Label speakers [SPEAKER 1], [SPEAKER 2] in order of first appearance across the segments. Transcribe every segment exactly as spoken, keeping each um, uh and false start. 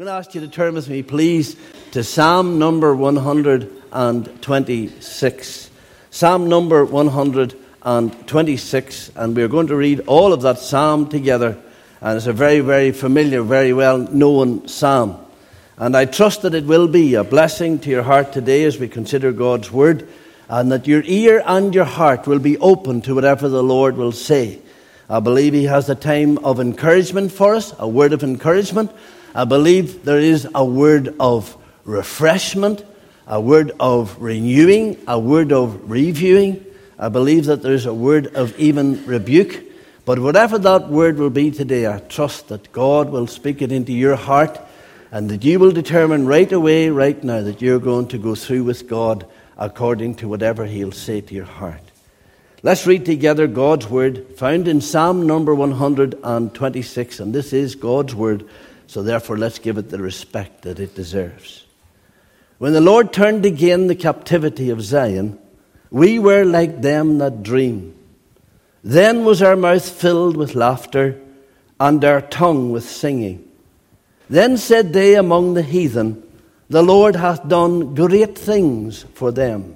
[SPEAKER 1] I'm going to ask you to turn with me, please, to Psalm number one hundred twenty-six. Psalm number one hundred twenty-six, and we're going to read all of that psalm together. And it's a very, very familiar, very well-known psalm. And I trust that it will be a blessing to your heart today as we consider God's word, and that your ear and your heart will be open to whatever the Lord will say. I believe He has a time of encouragement for us, a word of encouragement. I believe there is a word of refreshment, a word of renewing, a word of reviewing. I believe that there is a word of even rebuke. But whatever that word will be today, I trust that God will speak it into your heart, and that you will determine right away, right now, that you're going to go through with God according to whatever He'll say to your heart. Let's read together God's word found in Psalm number one hundred twenty-six, and this is God's word. So therefore, let's give it the respect that it deserves. When the Lord turned again the captivity of Zion, we were like them that dream. Then was our mouth filled with laughter, and our tongue with singing. Then said they among the heathen, the Lord hath done great things for them.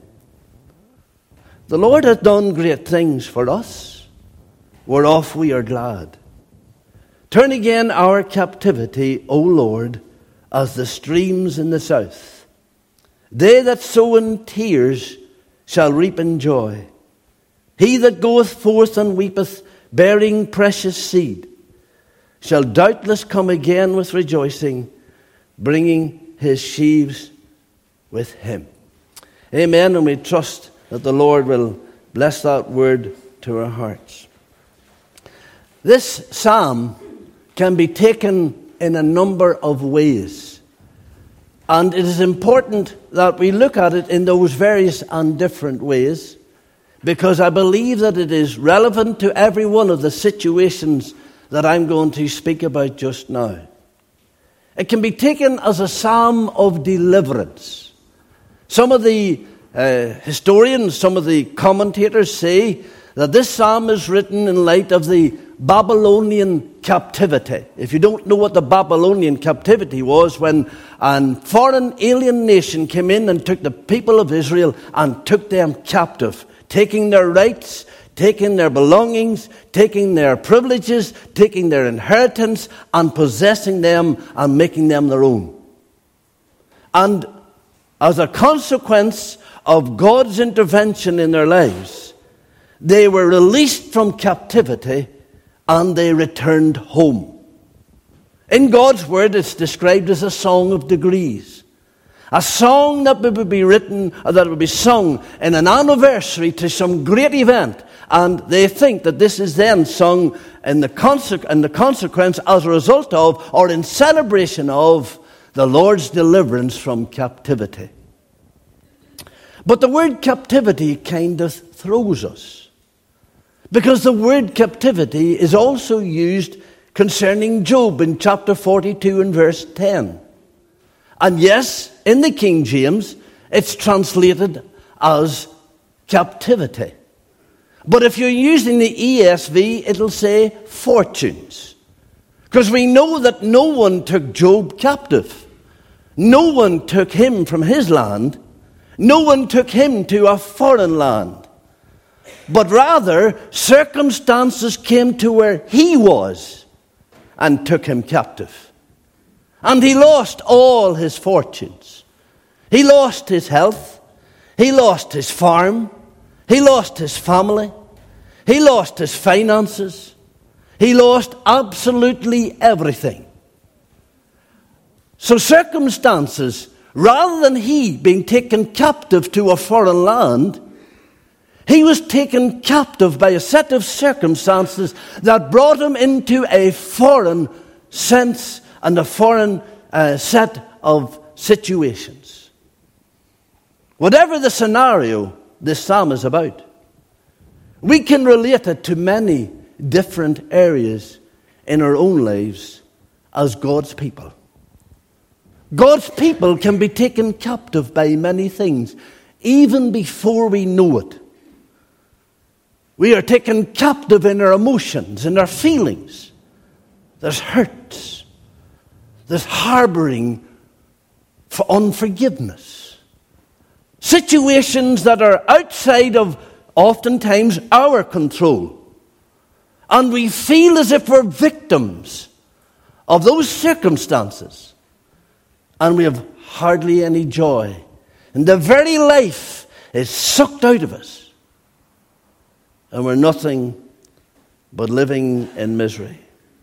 [SPEAKER 1] The Lord hath done great things for us, whereof we are glad. Turn again our captivity, O Lord, as the streams in the south. They that sow in tears shall reap in joy. He that goeth forth and weepeth, bearing precious seed, shall doubtless come again with rejoicing, bringing his sheaves with him. Amen, and we trust that the Lord will bless that word to our hearts. This psalm can be taken in a number of ways. And it is important that we look at it in those various and different ways, because I believe that it is relevant to every one of the situations that I'm going to speak about just now. It can be taken as a psalm of deliverance. Some of the uh, historians, some of the commentators say that this psalm is written in light of the Babylonian captivity. If you don't know what the Babylonian captivity was, when a foreign alien nation came in and took the people of Israel and took them captive, taking their rights, taking their belongings, taking their privileges, taking their inheritance, and possessing them and making them their own. And as a consequence of God's intervention in their lives, they were released from captivity and they returned home. In God's word, it's described as a song of degrees. A song that would be written, or that would be sung in an anniversary to some great event. And they think that this is then sung in the, conse- in the consequence as a result of, or in celebration of, the Lord's deliverance from captivity. But the word captivity kind of throws us, because the word captivity is also used concerning Job in chapter forty-two and verse ten. And yes, in the King James, it's translated as captivity. But if you're using the E S V, it'll say fortunes. Because we know that no one took Job captive. No one took him from his land. No one took him to a foreign land. But rather, circumstances came to where he was and took him captive. And he lost all his fortunes. He lost his health. He lost his farm. He lost his family. He lost his finances. He lost absolutely everything. So circumstances, rather than he being taken captive to a foreign land, he was taken captive by a set of circumstances that brought him into a foreign sense and a foreign uh, set of situations. Whatever the scenario this psalm is about, we can relate it to many different areas in our own lives as God's people. God's people can be taken captive by many things, even before we know it. We are taken captive in our emotions, in our feelings. There's hurts. this harboring for unforgiveness. Situations that are outside of, oftentimes, our control. And we feel as if we're victims of those circumstances. And we have hardly any joy. And the very life is sucked out of us. And we're nothing but living in misery.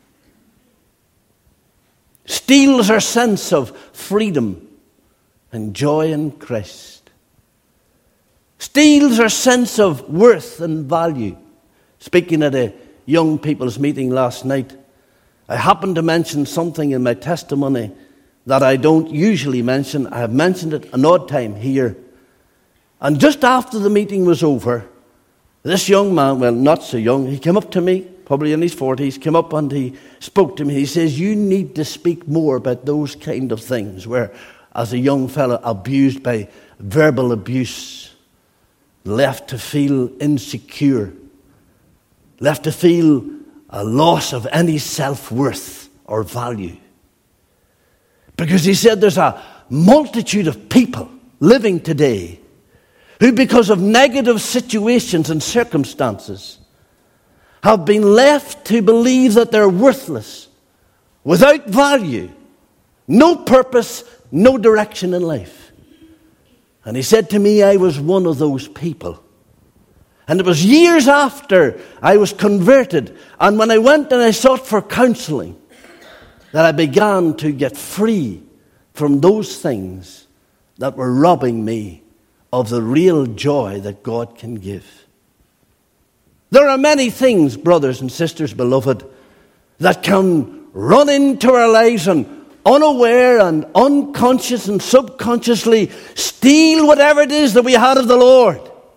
[SPEAKER 1] Steals our sense of freedom and joy in Christ. Steals our sense of worth and value. Speaking at a young people's meeting last night, I happened to mention something in my testimony that I don't usually mention. I have mentioned it an odd time here. And just after the meeting was over, this young man, well, not so young, he came up to me, probably in his forties, came up and he spoke to me. He says, you need to speak more about those kind of things where, as a young fellow, abused by verbal abuse, left to feel insecure, left to feel a loss of any self-worth or value. Because he said there's a multitude of people living today who, because of negative situations and circumstances, have been left to believe that they're worthless, without value, no purpose, no direction in life. And he said to me, I was one of those people. And it was years after I was converted, and when I went and I sought for counseling, that I began to get free from those things that were robbing me of the real joy that God can give. There are many things, brothers and sisters, beloved, that can run into our lives and unaware and unconscious and subconsciously steal whatever it is that we had of the Lord.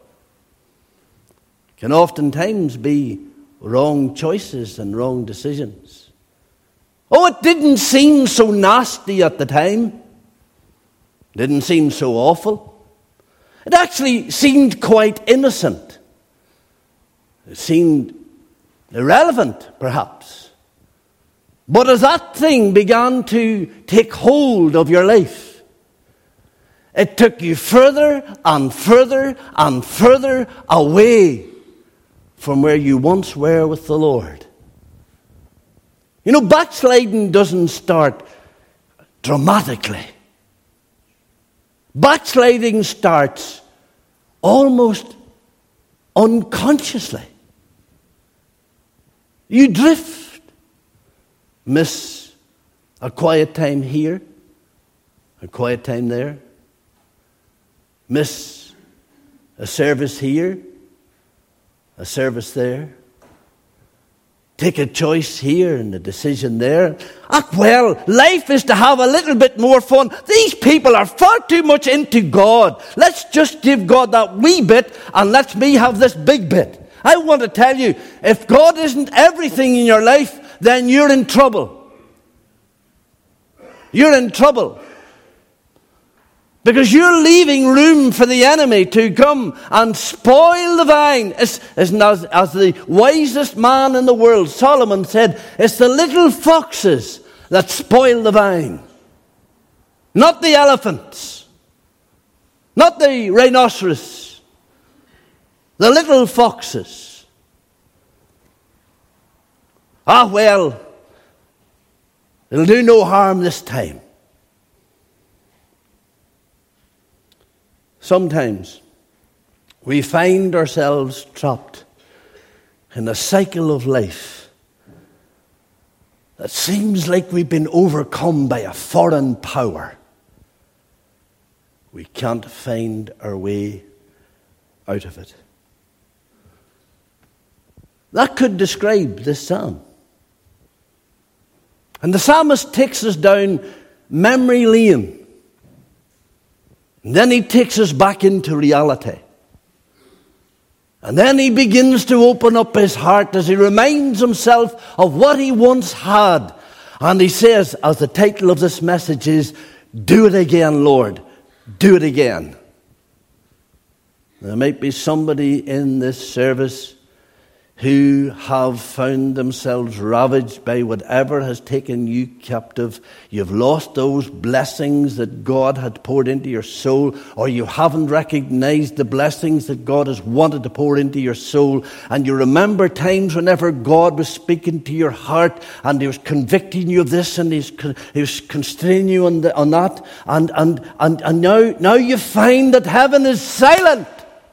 [SPEAKER 1] Can oftentimes be wrong choices and wrong decisions. Oh, it didn't seem so nasty at the time. Didn't seem so awful. It actually seemed quite innocent. It seemed irrelevant, perhaps. But as that thing began to take hold of your life, it took you further and further and further away from where you once were with the Lord. You know, backsliding doesn't start dramatically. Backsliding starts almost unconsciously. You drift, miss a quiet time here, a quiet time there, miss a service here, a service there, take a choice here and a decision there. Ah, well, life is to have a little bit more fun. These people are far too much into God. Let's just give God that wee bit and let me have this big bit. I want to tell you, if God isn't everything in your life, then you're in trouble. You're in trouble. Because you're leaving room for the enemy to come and spoil the vine. As, as, as the wisest man in the world, Solomon, said, it's the little foxes that spoil the vine. Not the elephants. Not the rhinoceros. The little foxes. Ah, well, it'll do no harm this time. Sometimes we find ourselves trapped in a cycle of life that seems like we've been overcome by a foreign power. We can't find our way out of it. That could describe this psalm. And the psalmist takes us down memory lane. And then he takes us back into reality. And then he begins to open up his heart as he reminds himself of what he once had. And he says, as the title of this message is, do it again, Lord. Do it again. There might be somebody in this service. who have found themselves ravaged by whatever has taken you captive. You've lost those blessings that God had poured into your soul, or you haven't recognized the blessings that God has wanted to pour into your soul. And you remember times whenever God was speaking to your heart and He was convicting you of this and He's, he was constraining you on, the, on that. And, and, and, and now, now you find that heaven is silent.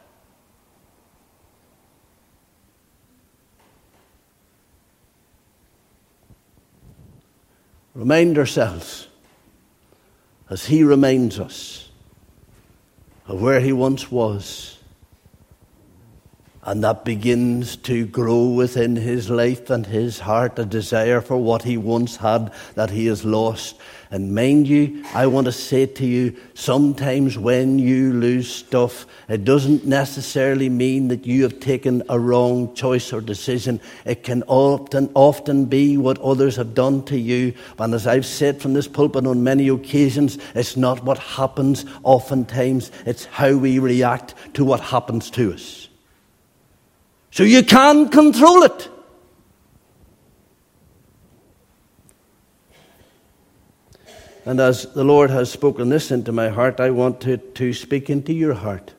[SPEAKER 1] Remind ourselves, as He reminds us, of where He once was. And that begins to grow within his life and his heart, a desire for what he once had that he has lost. And mind you, I want to say to you, sometimes when you lose stuff, it doesn't necessarily mean that you have taken a wrong choice or decision. It can often, often be what others have done to you. And as I've said from this pulpit on many occasions, it's not what happens oftentimes, it's how we react to what happens to us. So you can control it. And as the Lord has spoken this into my heart, I want to, to speak into your heart.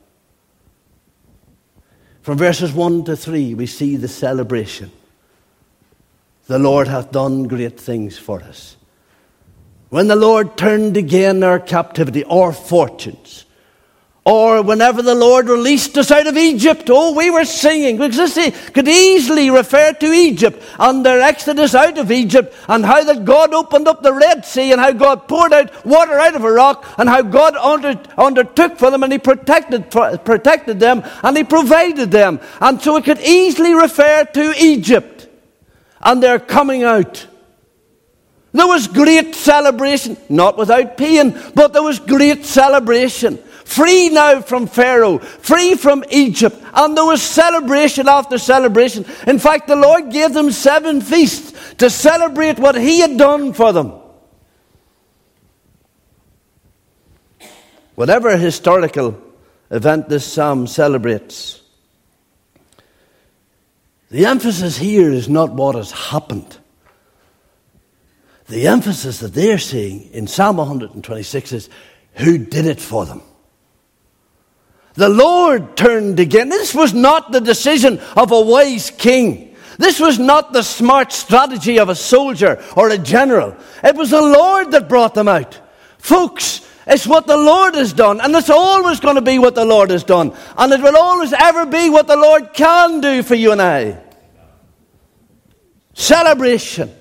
[SPEAKER 1] From verses one to three, we see the celebration. The Lord hath done great things for us. When the Lord turned again our captivity, our fortunes, or whenever the Lord released us out of Egypt, oh, we were singing. Because this could easily refer to Egypt and their exodus out of Egypt, and how that God opened up the Red Sea, and how God poured out water out of a rock, and how God under, undertook for them, and He protected, protected them, and He provided them. And so it could easily refer to Egypt and their coming out. There was great celebration, not without pain, but there was great celebration. Free now from Pharaoh, free from Egypt. And there was celebration after celebration. In fact, the Lord gave them seven feasts to celebrate what He had done for them. Whatever historical event this psalm celebrates, the emphasis here is not what has happened. The emphasis that they're seeing in Psalm one twenty-six is who did it for them. The Lord turned again. This was not the decision of a wise king. This was not the smart strategy of a soldier or a general. It was the Lord that brought them out. Folks, it's what the Lord has done, and it's always going to be what the Lord has done. And it will always ever be what the Lord can do for you and I. Celebration.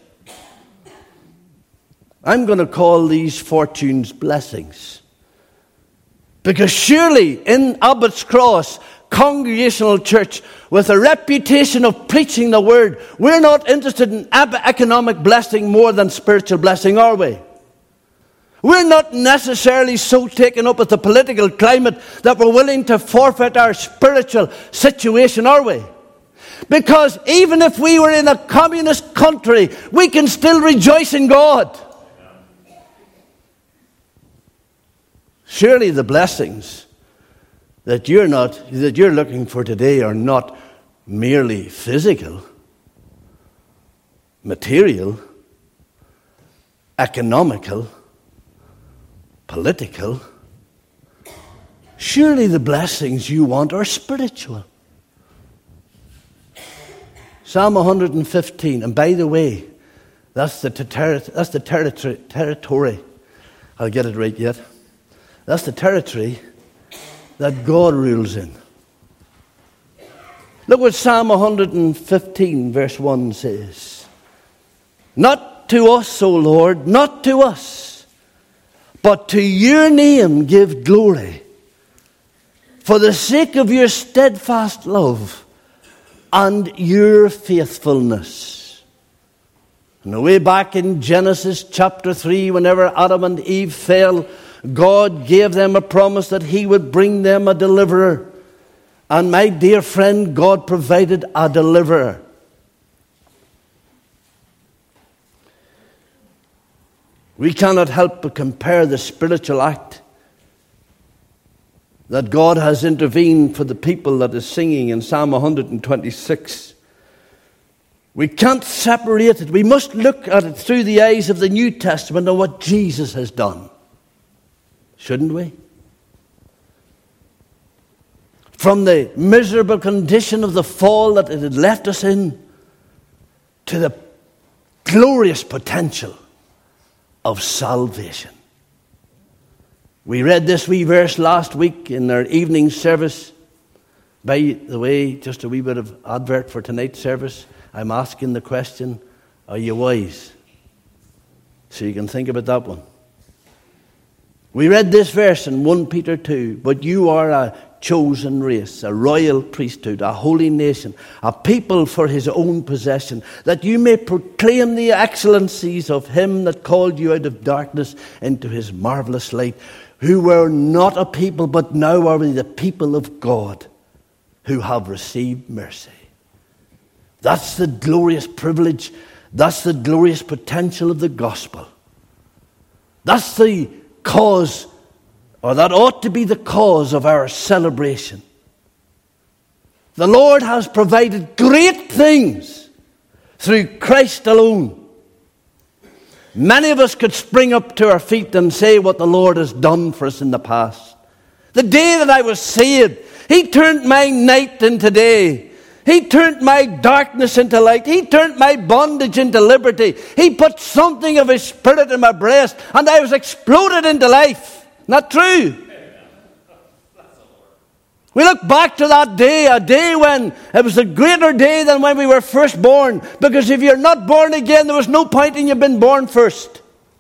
[SPEAKER 1] I'm going to call these fortunes blessings. Because surely in Abbott's Cross Congregational Church, with a reputation of preaching the word, we're not interested in economic blessing more than spiritual blessing, are we? We're not necessarily so taken up with the political climate that we're willing to forfeit our spiritual situation, are we? Because even if we were in a communist country, we can still rejoice in God. Surely the blessings that you're not that you're looking for today are not merely physical, material, economical, political. Surely the blessings you want are spiritual. Psalm one fifteen, and by the way, that's the ter- that's the territory territory. I'll get it right yet. That's the territory that God rules in. Look what Psalm one fifteen verse one says. Not to us, O Lord, not to us, but to your name give glory, for the sake of your steadfast love and your faithfulness. And way back in Genesis chapter three, whenever Adam and Eve fell, God gave them a promise that He would bring them a deliverer. And my dear friend, God provided a deliverer. We cannot help but compare the spiritual act that God has intervened for the people that is singing in Psalm one twenty-six We can't separate it. We must look at it through the eyes of the New Testament and what Jesus has done. Shouldn't we? From the miserable condition of the fall that it had left us in to the glorious potential of salvation. We read this wee verse last week in our evening service. By the way, just a wee bit of advert for tonight's service. I'm asking the question, are you wise? So you can think about that one. We read this verse in First Peter two, but you are a chosen race, a royal priesthood, a holy nation, a people for his own possession, that you may proclaim the excellencies of him that called you out of darkness into his marvelous light, who were not a people, but now are we the people of God, who have received mercy. That's the glorious privilege. That's the glorious potential of the gospel. That's the cause, or that ought to be the cause of our celebration. The Lord has provided great things through Christ alone. Many of us could spring up to our feet and say what the Lord has done for us in the past. The day that I was saved, he turned my night into day. He turned my darkness into light. He turned my bondage into liberty. He put something of his spirit in my breast, and I was exploded into life. Not true? We look back to that day, a day when it was a greater day than when we were first born. Because if you're not born again, there was no point in you being born first.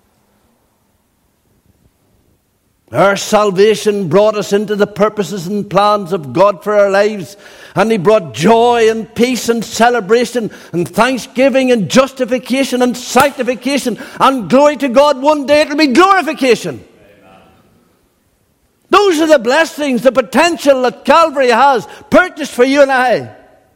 [SPEAKER 1] Our salvation brought us into the purposes and plans of God for our lives. And he brought joy and peace and celebration and thanksgiving and justification and sanctification and glory to God. One day it will be glorification. Amen. Those are the blessings, the potential that Calvary has purchased for you and I.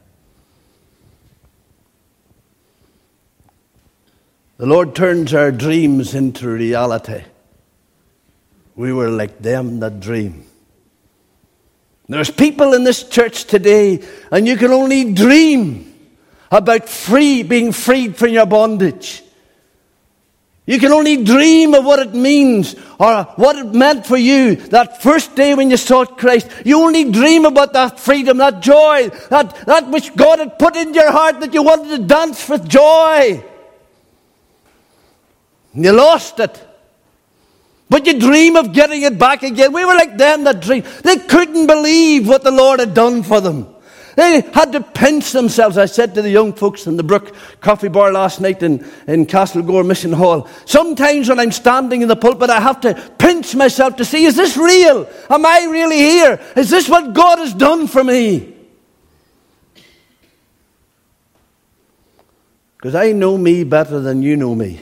[SPEAKER 1] The Lord turns our dreams into reality. We were like them that dream. There's people in this church today, and you can only dream about free, being freed from your bondage. You can only dream of what it means, or what it meant for you that first day when you sought Christ. You only dream about that freedom, that joy, that, that which God had put in your heart, that you wanted to dance with joy. You lost it. But you dream of getting it back again. We were like them that dream. They couldn't believe what the Lord had done for them. They had to pinch themselves. I said to the young folks in the Brook Coffee Bar last night in, in Castlegore Mission Hall, sometimes when I'm standing in the pulpit, I have to pinch myself to see, is this real? Am I really here? Is this what God has done for me? Because I know me better than you know me.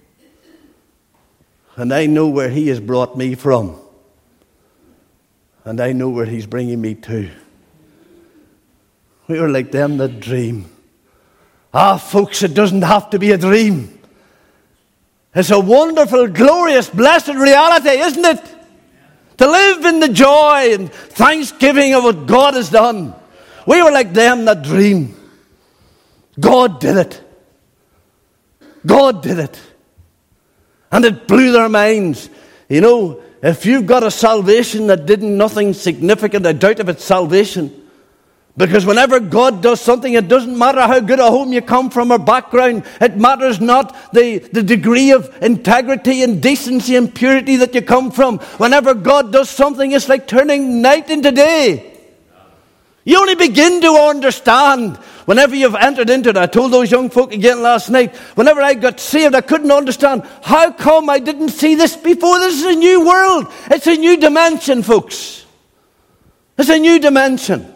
[SPEAKER 1] And I know where he has brought me from. And I know where he's bringing me to. We were like them that dream. Ah, folks, it doesn't have to be a dream. It's a wonderful, glorious, blessed reality, isn't it? To live in the joy and thanksgiving of what God has done. We were like them that dream. God did it. God did it. And it blew their minds. You know, if you've got a salvation that did nothing significant, I doubt if it's salvation. Because whenever God does something, it doesn't matter how good a home you come from or background. It matters not the, the degree of integrity and decency and purity that you come from. Whenever God does something, it's like turning night into day. You only begin to understand whenever you've entered into it. I told those young folk again last night, whenever I got saved, I couldn't understand how come I didn't see this before. This is a new world. It's a new dimension, folks. It's a new dimension.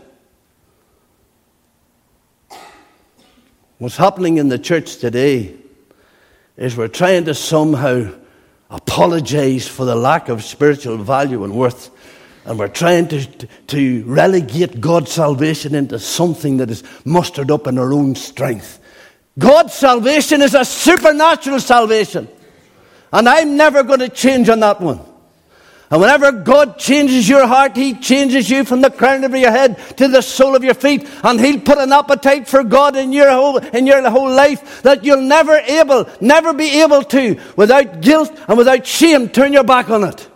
[SPEAKER 1] What's happening in the church today is we're trying to somehow apologize for the lack of spiritual value and worth. And we're trying to, to relegate God's salvation into something that is mustered up in our own strength. God's salvation is a supernatural salvation. And I'm never going to change on that one. And whenever God changes your heart, He changes you from the crown of your head to the sole of your feet. And He'll put an appetite for God in your whole, in your whole life that you'll never able, never be able to, without guilt and without shame, turn your back on it.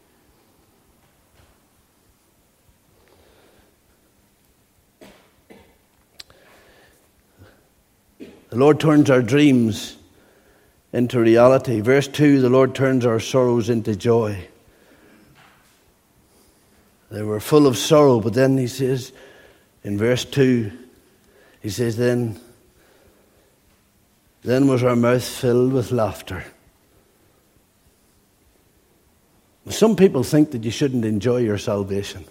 [SPEAKER 1] The Lord turns our dreams into reality. Verse two, the Lord turns our sorrows into joy. They were full of sorrow, but then He says, in verse two, He says, then, then was our mouth filled with laughter. Some people think that you shouldn't enjoy your salvation.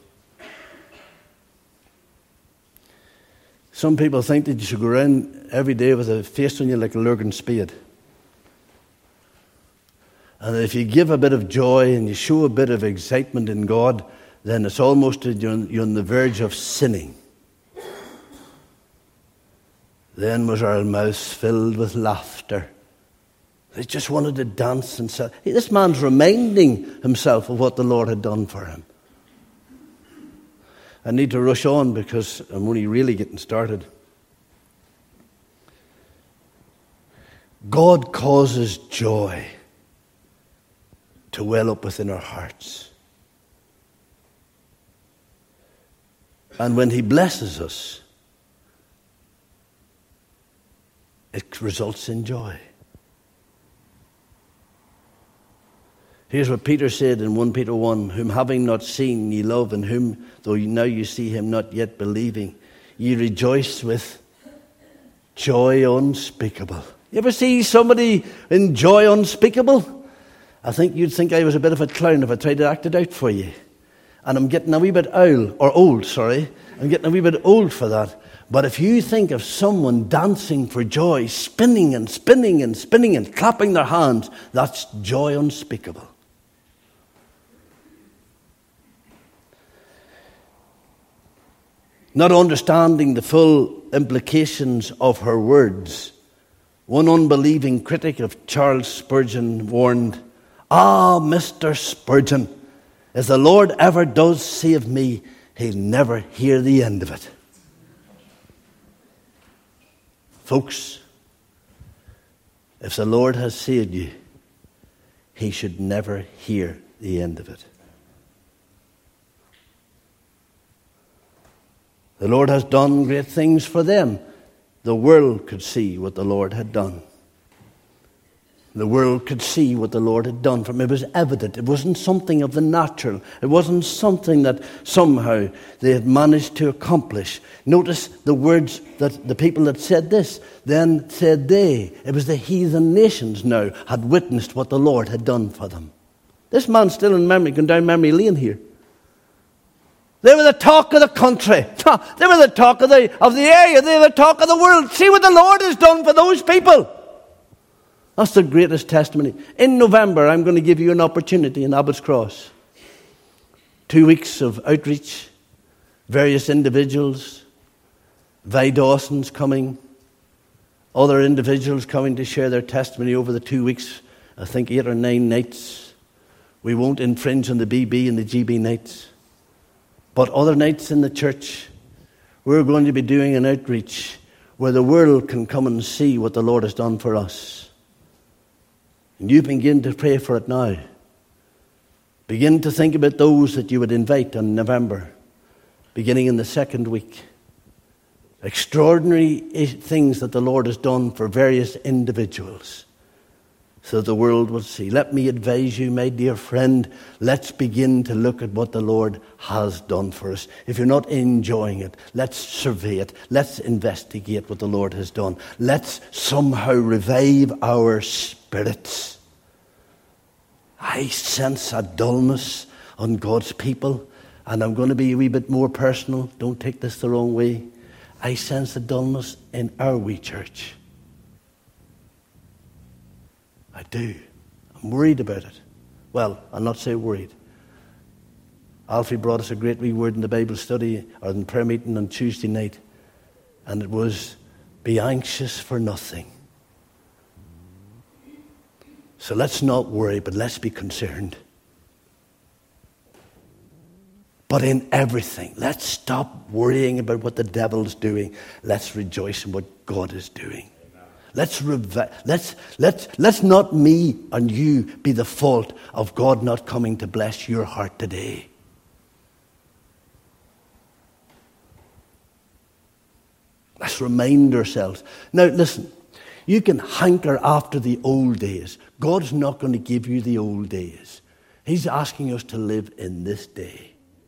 [SPEAKER 1] Some people think that you should go around every day with a face on you like a lurking spade. And if you give a bit of joy and you show a bit of excitement in God, then it's almost you're on, you're on the verge of sinning. Then was our mouths filled with laughter. They just wanted to dance and say, hey, this man's reminding himself of what the Lord had done for him. I need to rush on because I'm only really getting started. God causes joy to well up within our hearts. And when He blesses us, it results in joy. Here's what Peter said in First Peter one, whom having not seen ye love, and whom, though now you see Him not yet believing, ye rejoice with joy unspeakable. You ever see somebody in joy unspeakable? I think you'd think I was a bit of a clown if I tried to act it out for you. And I'm getting a wee bit old, or old, sorry. I'm getting a wee bit old for that. But if you think of someone dancing for joy, spinning and spinning and spinning and clapping their hands, that's joy unspeakable. Not understanding the full implications of her words, one unbelieving critic of Charles Spurgeon warned, "Ah, Mister Spurgeon, if the Lord ever does save me, He'll never hear the end of it." Folks, if the Lord has saved you, He should never hear the end of it. The Lord has done great things for them. The world could see what the Lord had done. The world could see what the Lord had done for them. It was evident. It wasn't something of the natural. It wasn't something that somehow they had managed to accomplish. Notice the words that the people that said this, then said they. It was the heathen nations now had witnessed what the Lord had done for them. This man's still in memory, going down memory lane here. They were the talk of the country. They were the talk of the, of the area. They were the talk of the world. See what the Lord has done for those people. That's the greatest testimony. In November, I'm going to give you an opportunity in Abbott's Cross. Two weeks of outreach, various individuals, Vi Dawson's coming, other individuals coming to share their testimony over the two weeks, I think eight or nine nights. We won't infringe on the B B and the G B nights. But other nights in the church, we're going to be doing an outreach where the world can come and see what the Lord has done for us. And you begin to pray for it now. Begin to think about those that you would invite in November, beginning in the second week. Extraordinary things that the Lord has done for various individuals, so the world will see. Let me advise you, my dear friend, let's begin to look at what the Lord has done for us. If you're not enjoying it, let's survey it. Let's investigate what the Lord has done. Let's somehow revive our spirits. I sense a dullness on God's people, and I'm going to be a wee bit more personal. Don't take this the wrong way. I sense a dullness in our wee church. I do. I'm worried about it. Well, I'll not say worried. Alfie brought us a great wee word in the Bible study or in the prayer meeting on Tuesday night, and it was, be anxious for nothing. So let's not worry, but let's be concerned. But in everything, let's stop worrying about what the devil's doing. Let's rejoice in what God is doing. Let's, revi- let's, let's, let's not me and you be the fault of God not coming to bless your heart today. Let's remind ourselves. Now listen, you can hanker after the old days. God's not going to give you the old days. He's asking us to live in this day.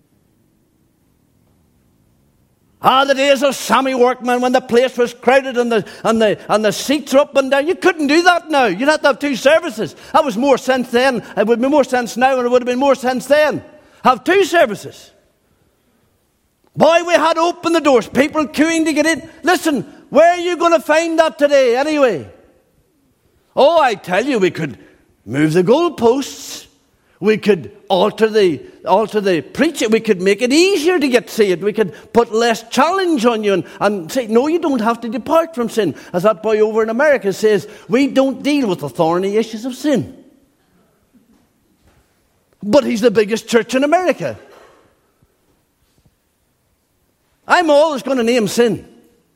[SPEAKER 1] Ah, the days of Sammy Workman when the place was crowded and the, and, the, and the seats were up and down. You couldn't do that now. You'd have to have two services. That was more sense then. It would be more sense now and it would have been more sense then. Have two services. Boy, we had to open the doors. People queuing to get in. Listen, where are you going to find that today anyway? Oh, I tell you, we could move the goalposts. We could alter the alter the preaching. We could make it easier to get saved. We could put less challenge on you and, and say, no, you don't have to depart from sin. As that boy over in America says, we don't deal with the thorny issues of sin. But he's the biggest church in America. I'm always going to name sin.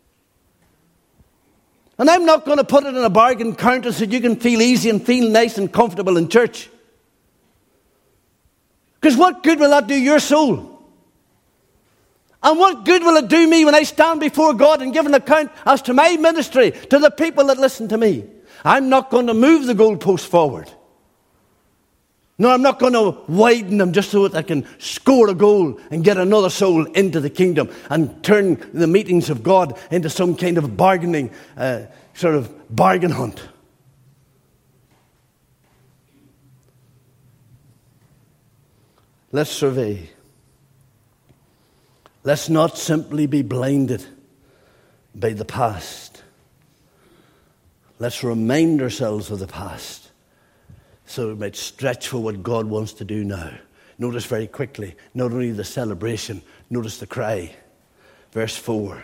[SPEAKER 1] And I'm not going to put it in a bargain counter so you can feel easy and feel nice and comfortable in church. Because what good will that do your soul? And what good will it do me when I stand before God and give an account as to my ministry to the people that listen to me? I'm not going to move the goalpost forward. No, I'm not going to widen them just so that I can score a goal and get another soul into the kingdom and turn the meetings of God into some kind of bargaining, uh, sort of bargain hunt. Let's survey. Let's not simply be blinded by the past. Let's remind ourselves of the past so we might stretch for what God wants to do now. Notice very quickly, not only the celebration, notice the cry. Verse four.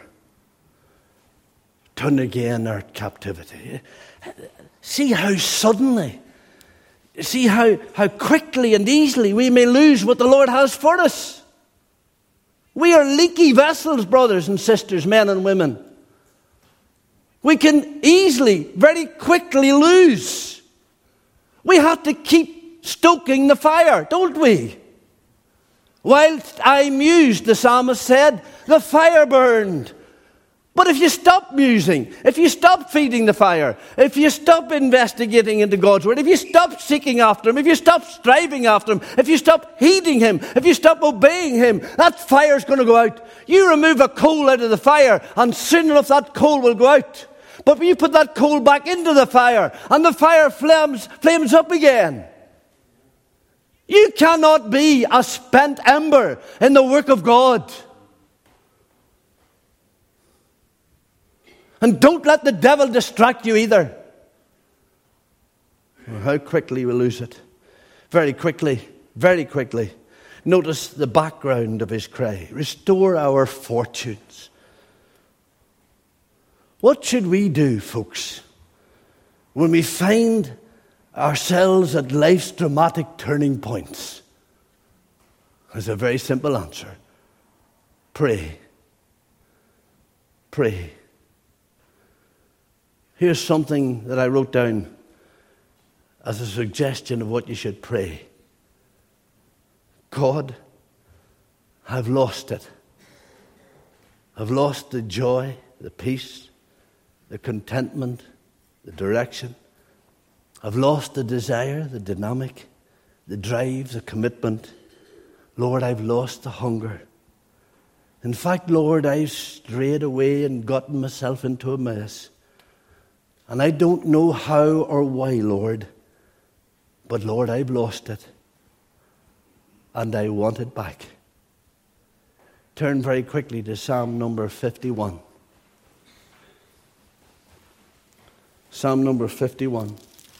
[SPEAKER 1] Turn again our captivity. See how suddenly, see how, how quickly and easily we may lose what the Lord has for us. We are leaky vessels, brothers and sisters, men and women. We can easily, very quickly lose. We have to keep stoking the fire, don't we? Whilst I mused, the psalmist said, the fire burned. But if you stop musing, if you stop feeding the fire, if you stop investigating into God's word, if you stop seeking after Him, if you stop striving after Him, if you stop heeding Him, if you stop obeying Him, that fire's going to go out. You remove a coal out of the fire, and soon enough that coal will go out. But when you put that coal back into the fire, and the fire flames, flames up again. You cannot be a spent ember in the work of God. And don't let the devil distract you either. Well, how quickly we lose it. Very quickly, very quickly. Notice the background of his cry. Restore our fortunes. What should we do, folks, when we find ourselves at life's dramatic turning points? There's a very simple answer. Pray. Pray. Here's something that I wrote down as a suggestion of what you should pray. God, I've lost it. I've lost the joy, the peace, the contentment, the direction. I've lost the desire, the dynamic, the drive, the commitment. Lord, I've lost the hunger. In fact, Lord, I've strayed away and gotten myself into a mess. And I don't know how or why, Lord. But Lord, I've lost it. And I want it back. Turn very quickly to Psalm number fifty-one. Psalm number fifty-one.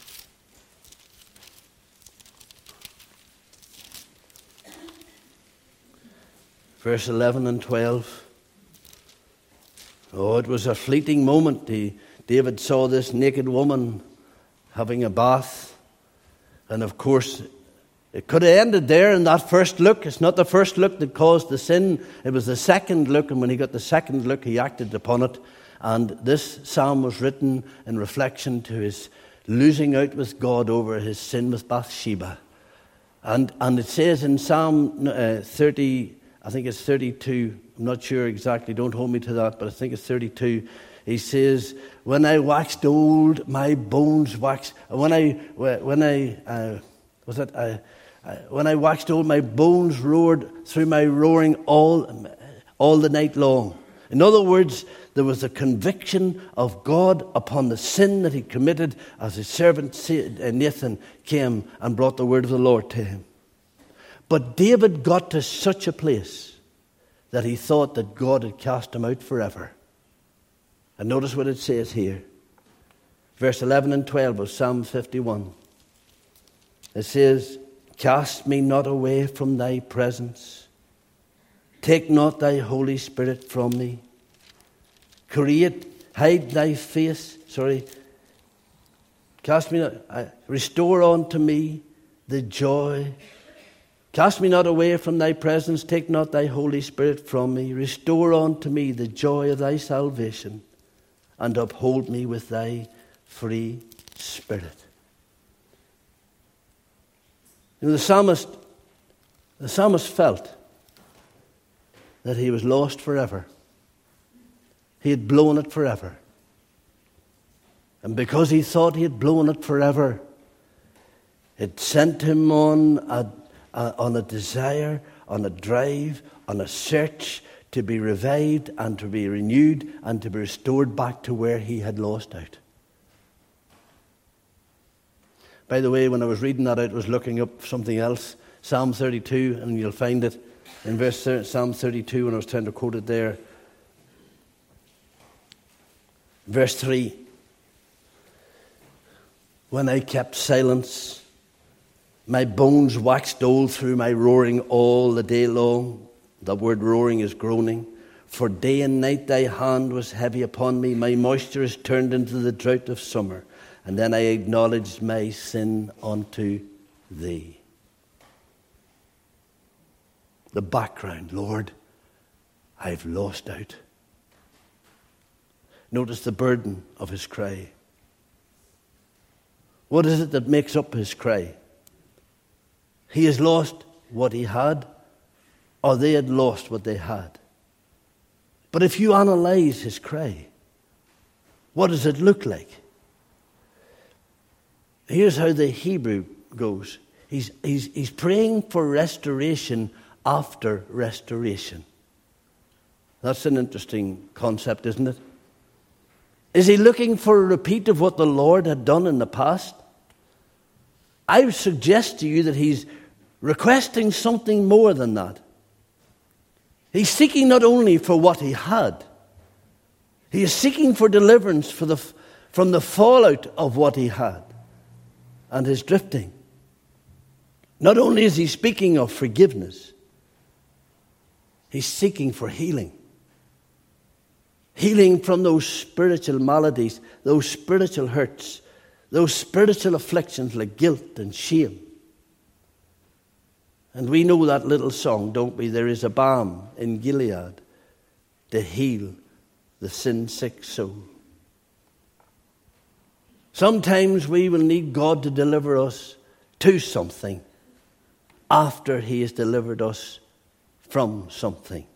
[SPEAKER 1] Verse eleven and twelve. Oh, it was a fleeting moment. He, David saw this naked woman having a bath. And of course, It could have ended there in that first look. It's not the first look that caused the sin. It was the second look, and when he got the second look, he acted upon it. And this psalm was written in reflection to his losing out with God over his sin with Bathsheba. And and it says in Psalm uh, thirty, I think it's thirty-two, I'm not sure exactly, don't hold me to that, but I think it's thirty-two. He says, when I waxed old, my bones waxed. When I, when I, uh, was it, uh, uh, when I waxed old, my bones roared through my roaring all, all the night long. In other words, there was a conviction of God upon the sin that he committed as his servant Nathan came and brought the word of the Lord to him. But David got to such a place that he thought that God had cast him out forever. And notice what it says here. Verse eleven and twelve of Psalm fifty-one. It says, cast me not away from thy presence. Take not thy Holy Spirit from me. Create, hide thy face. Sorry. Cast me not, uh, restore unto me the joy. Cast me not away from thy presence. Take not thy Holy Spirit from me. Restore unto me the joy of thy salvation. And uphold me with thy free spirit. You know, the psalmist, the psalmist felt that he was lost forever. He had blown it forever. And because he thought he had blown it forever, it sent him on a, a, on a desire, on a drive, on a search to be revived and to be renewed and to be restored back to where he had lost out. By the way, when I was reading that, I was looking up something else, Psalm thirty-two, and you'll find it in verse Psalm thirty-two when I was trying to quote it there. Verse three. When I kept silence, my bones waxed old through my roaring all the day long. The word roaring is groaning. For day and night thy hand was heavy upon me. My moisture is turned into the drought of summer. And then I acknowledged my sin unto thee. The background, Lord, I've lost out. Notice the burden of his cry. What is it that makes up his cry? He has lost what he had, or they had lost what they had. But if you analyze his cry, what does it look like? Here's how the Hebrew goes. He's, he's, he's praying for restoration after restoration. That's an interesting concept, isn't it? Is he looking for a repeat of what the Lord had done in the past? I would suggest to you that he's requesting something more than that. He's seeking not only for what he had, he is seeking for deliverance for the, from the fallout of what he had and his drifting. Not only is he speaking of forgiveness, he's seeking for healing. Healing from those spiritual maladies, those spiritual hurts, those spiritual afflictions like guilt and shame. And we know that little song, don't we? There is a balm in Gilead to heal the sin-sick soul. Sometimes we will need God to deliver us to something after he has delivered us from something.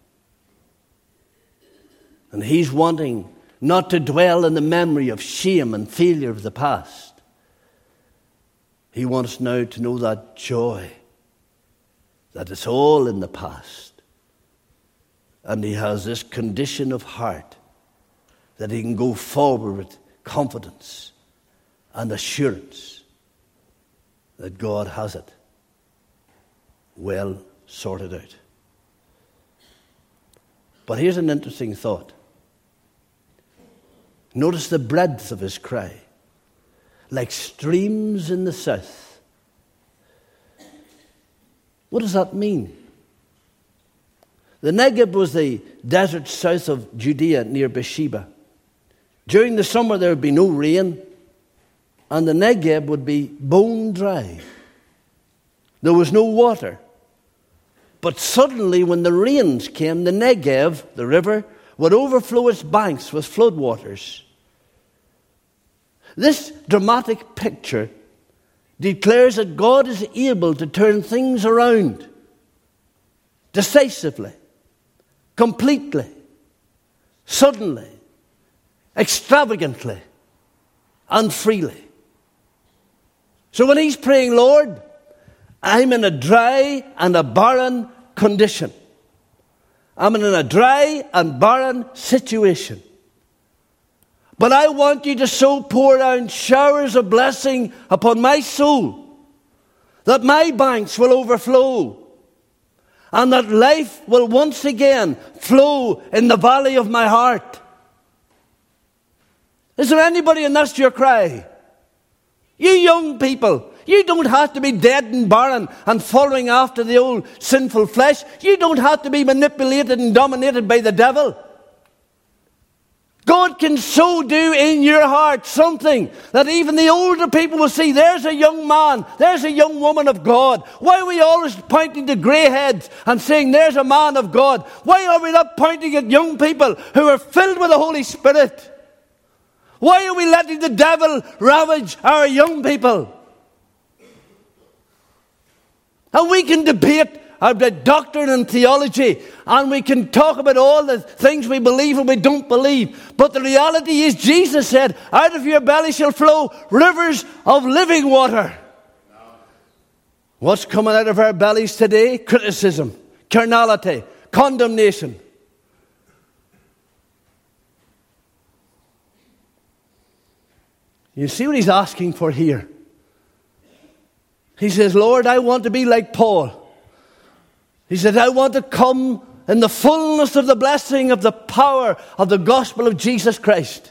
[SPEAKER 1] And he's wanting not to dwell in the memory of shame and failure of the past. He wants now to know that joy, that it's all in the past. And he has this condition of heart that he can go forward with confidence and assurance that God has it well sorted out. But here's an interesting thought. Notice the breadth of his cry. Like streams in the south. What does that mean? The Negev was the desert south of Judea near Beersheba. During the summer there would be no rain, and the Negev would be bone dry. There was no water. But suddenly, when the rains came, the Negev, the river, would overflow its banks with floodwaters. This dramatic picture declares that God is able to turn things around decisively, completely, suddenly, extravagantly, and freely. So when he's praying, Lord, I'm in a dry and a barren condition. I'm in a dry and barren situation. But I want you to so pour down showers of blessing upon my soul that my banks will overflow and that life will once again flow in the valley of my heart. Is there anybody, and that's your cry? You young people, you don't have to be dead and barren and following after the old sinful flesh. You don't have to be manipulated and dominated by the devil. God can so do in your heart something that even the older people will see, there's a young man, there's a young woman of God. Why are we always pointing to grey heads and saying there's a man of God? Why are we not pointing at young people who are filled with the Holy Spirit? Why are we letting the devil ravage our young people? And we can debate about doctrine and theology, and we can talk about all the things we believe and we don't believe. But the reality is, Jesus said, out of your belly shall flow rivers of living water. What's coming out of our bellies today? Criticism, carnality, condemnation. You see what he's asking for here? He says, Lord, I want to be like Paul. He said, I want to come in the fullness of the blessing of the power of the gospel of Jesus Christ.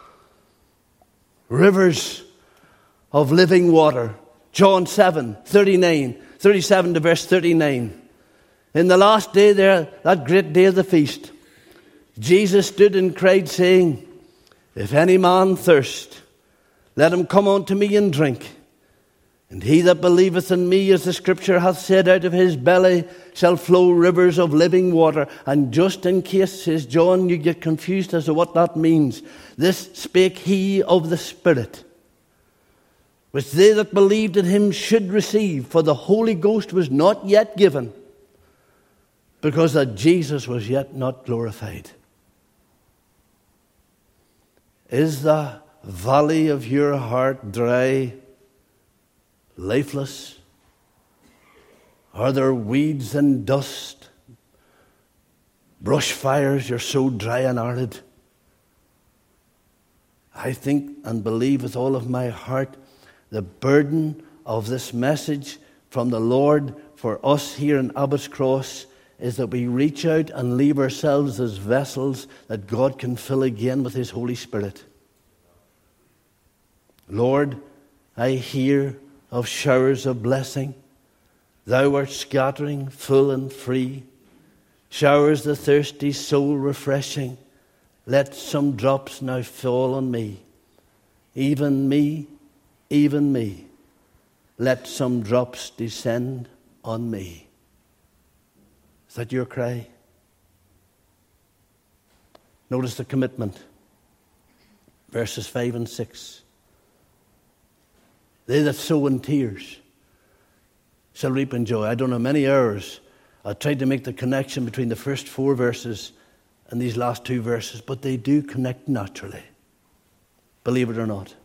[SPEAKER 1] Rivers of living water. John seven, thirty-nine, thirty-seven to verse thirty-nine. In the last day there, that great day of the feast, Jesus stood and cried, saying, if any man thirst, let him come unto me and drink. And he that believeth in me, as the scripture hath said, out of his belly shall flow rivers of living water. And just in case, says John, you get confused as to what that means, this spake he of the Spirit, which they that believed in him should receive. For the Holy Ghost was not yet given, because that Jesus was yet not glorified. Is the valley of your heart dry, lifeless? Are there weeds and dust, brush fires? You're so dry and arid. I think and believe with all of my heart the burden of this message from the Lord for us here in Abbott's Cross is that we reach out and leave ourselves as vessels that God can fill again with his Holy Spirit. Lord, I hear of showers of blessing. Thou art scattering, full and free. Showers the thirsty soul refreshing. Let some drops now fall on me. Even me, even me. Let some drops descend on me. Is that your cry? Notice the commitment. Verses five and six. They that sow in tears shall reap in joy. I don't know, many hours I tried to make the connection between the first four verses and these last two verses, but they do connect naturally. Believe it or not.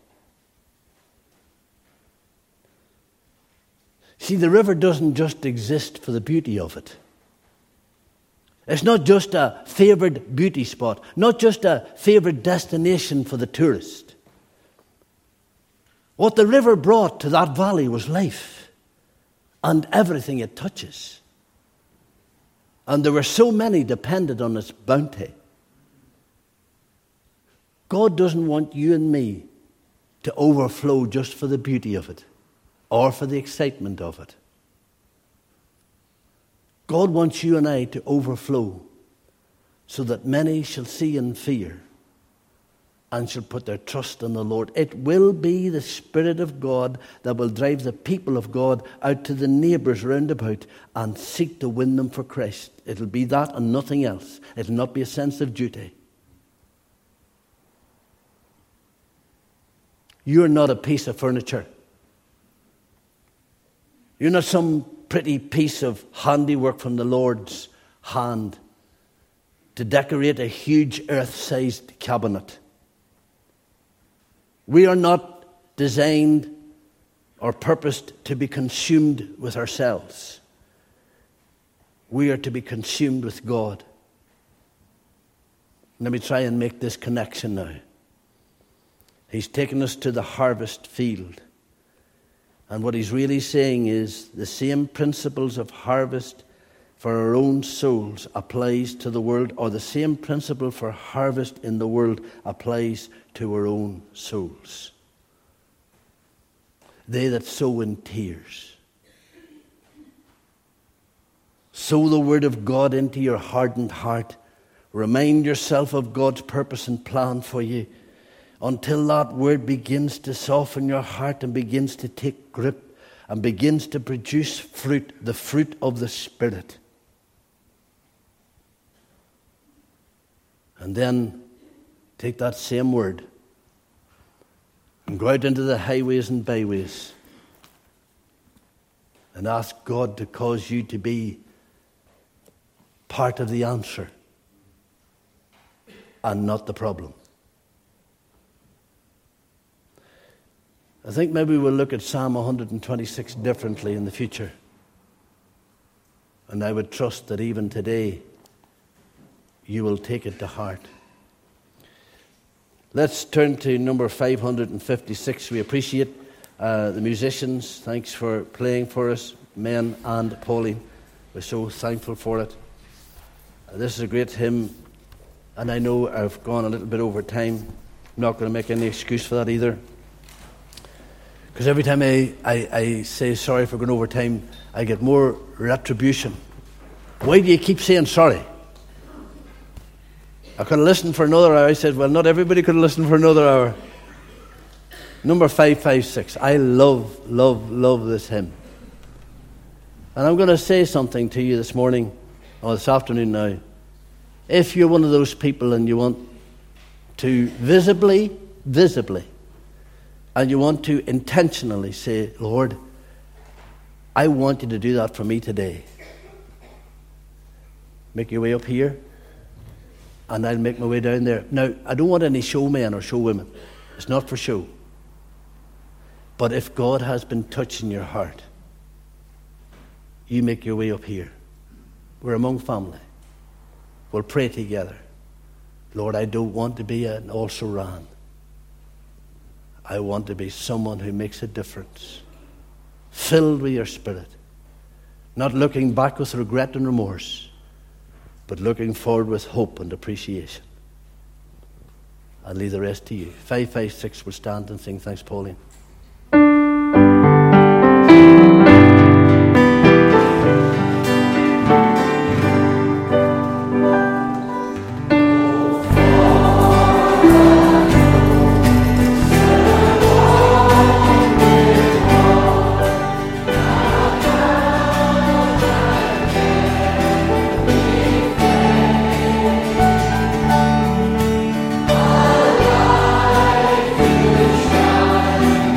[SPEAKER 1] See, the river doesn't just exist for the beauty of it. It's not just a favoured beauty spot, not just a favoured destination for the tourist. What the river brought to that valley was life and everything it touches. And there were so many dependent on its bounty. God doesn't want you and me to overflow just for the beauty of it or for the excitement of it. God wants you and I to overflow so that many shall see and fear and shall put their trust in the Lord. It will be the Spirit of God that will drive the people of God out to the neighbours round about and seek to win them for Christ. It'll be that and nothing else. It'll not be a sense of duty. You're not a piece of furniture. You're not some pretty piece of handiwork from the Lord's hand to decorate a huge earth-sized cabinet. We are not designed or purposed to be consumed with ourselves. We are to be consumed with God. Let me try and make this connection now. He's taken us to the harvest field. And what he's really saying is the same principles of harvest for our own souls applies to the world, or the same principle for harvest in the world applies to our own souls. They that sow in tears. Sow the word of God into your hardened heart. Remind yourself of God's purpose and plan for you until that word begins to soften your heart and begins to take grip and begins to produce fruit, the fruit of the Spirit. And then take that same word and go out into the highways and byways and ask God to cause you to be part of the answer and not the problem. I think maybe we'll look at Psalm one twenty-six differently in the future. And I would trust that even today you will take it to heart. Let's turn to number five hundred fifty-six. We appreciate uh, the musicians. Thanks for playing for us, men and Pauline. We're so thankful for it. Uh, this is a great hymn, and I know I've gone a little bit over time. I'm not going to make any excuse for that either. Because every time I, I, I say sorry for going over time, I get more retribution. Why do you keep saying sorry? I could have listened for another hour. I said, well, not everybody could have listened for another hour. Number five five six. I love, love, love this hymn. And I'm going to say something to you this morning, or this afternoon now. If you're one of those people and you want to visibly, visibly, and you want to intentionally say, Lord, I want you to do that for me today. Make your way up here, and I'll make my way down there. Now, I don't want any showmen or showwomen. It's not for show. But if God has been touching your heart, you make your way up here. We're among family. We'll pray together. Lord, I don't want to be an also-ran. I want to be someone who makes a difference, filled with your Spirit, not looking back with regret and remorse, but looking forward with hope and appreciation. I'll leave the rest to you. five five six will stand and sing. Thanks, Pauline.
[SPEAKER 2] Alive to shine.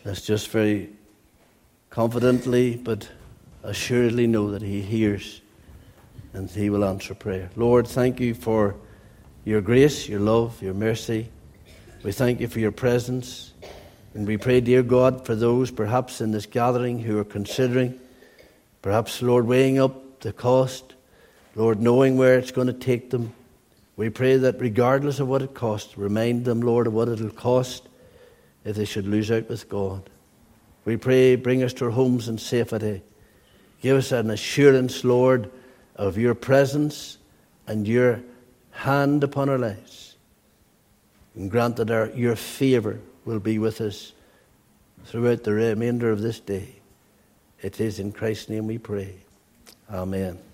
[SPEAKER 1] Let's just very confidently but assuredly know that he hears and he will answer prayer. Lord, thank you for your grace, your love, your mercy. We thank you for your presence. And we pray, dear God, for those perhaps in this gathering who are considering, perhaps, Lord, weighing up the cost, Lord, knowing where it's going to take them. We pray that regardless of what it costs, remind them, Lord, of what it will cost if they should lose out with God. We pray, bring us to our homes in safety. Give us an assurance, Lord, of your presence and your hand upon our lives. And grant that our, your favour will be with us throughout the remainder of this day. It is in Christ's name we pray. Amen.